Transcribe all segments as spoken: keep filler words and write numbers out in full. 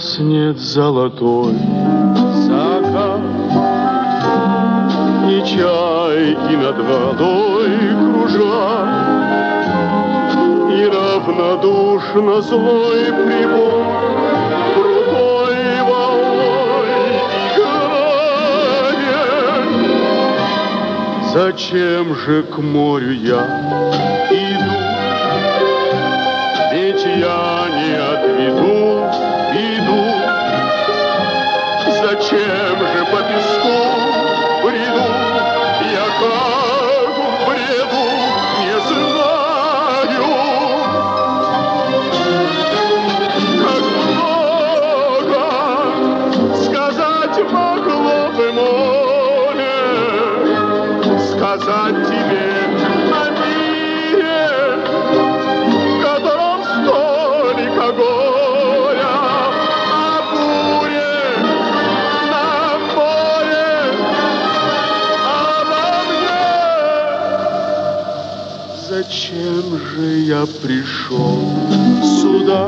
гаснет золотой закат, и чайки над водой кружат, и равнодушно злой прибой крутой волной играет. Зачем же к морю я иду? Ведь я не отведу иду. Зачем же по песку бреду? Я как в бреду не знаю. Как много сказать могло бы море, сказать тебе о мире, в котором столько горя, о буре на море, обо мне. Зачем же я пришел сюда?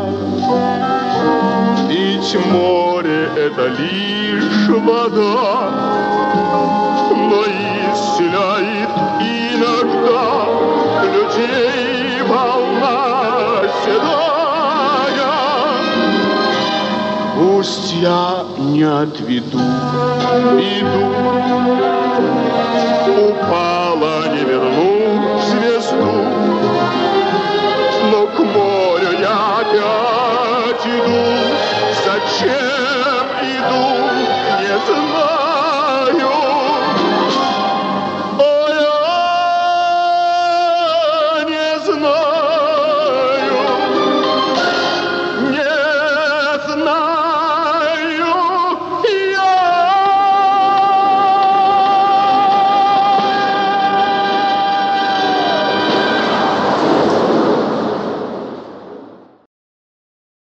Ведь море — это лишь вода, но исцеляет иногда людей волна седая. Пусть я не отведу беду, упала, не верну звезду, но к морю я опять иду. Зачем иду, не знаю.